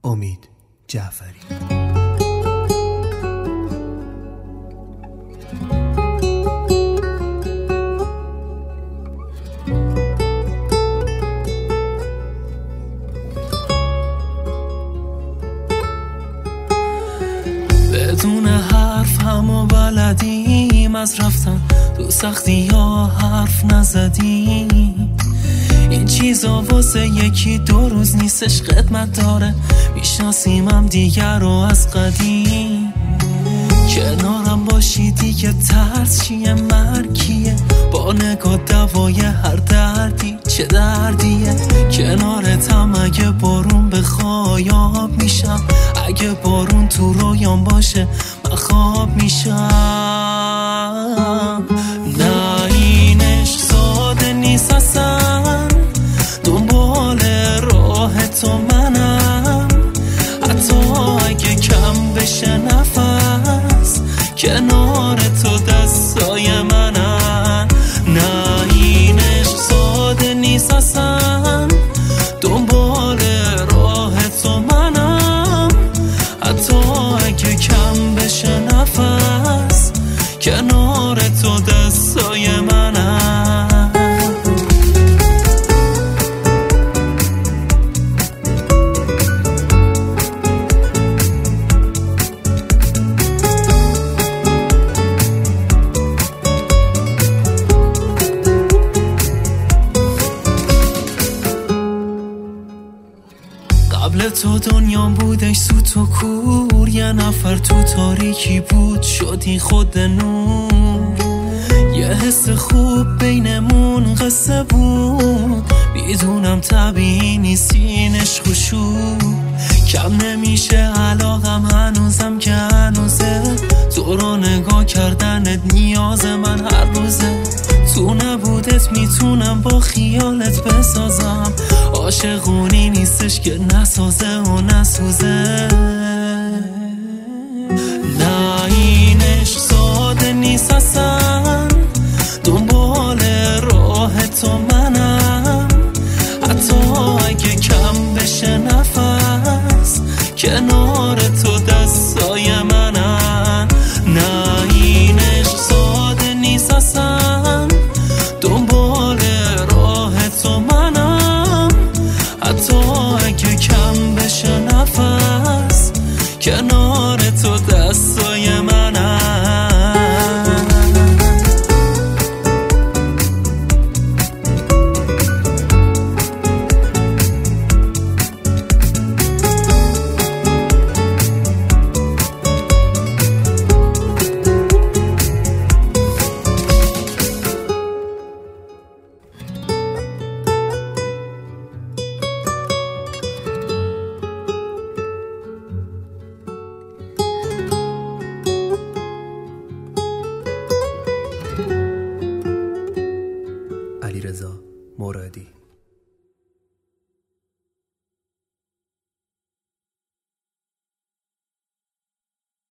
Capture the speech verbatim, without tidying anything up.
امید جعفری. بدون حرف همو بلدیم، از رفتن تو سختی ها حرف نزدیم. این چیزا واسه یکی دو روز نیستش، خدمت داره، میشناسیم هم دیگر رو از قدیم. کنارم باشی دیگه ترس چیه، مرگیه، با نگاه دوای هر دردی چه دردیه. کنارتم اگه بارون بخوای آب میشم، اگه بارون تو رویام باشه من خواب میشم. نه این عشق ساده نیست اصلا، دنبال راه تو منم، حتی اگه کم بشه نفس کنار تو دستای منن. نه این عشق ساده نیست اصلا، دنبال راه تو منم، حتی اگه کم بشه نفس کنار تو دستای منن. قبل تو دنیام بودش سوت و کور، یه نفر تو تاریکی بود شدی خود نور. یه حس خوب بینمون قصه بود، میدونم طبیعی نیست این عشق و شور. کم نمیشه علاقم هنوزم که هنوزه، تو رو نگاه کردنت نیاز من هر روزه. تو نبودت میتونم با خیالت بسازم، عاشقونی نیستش که نسازه و نسوزه. نه این عشق ساده نیست اصلا، دنبال راه تو منم، حتی اگه کم بشه نفس کنار تو دستای منن. نه این عشق ساده نیست اصلا، دنبال راه تو منم، حتی اگه کم بشه نفس کنار تو دستای منم. علیرضا مرادی.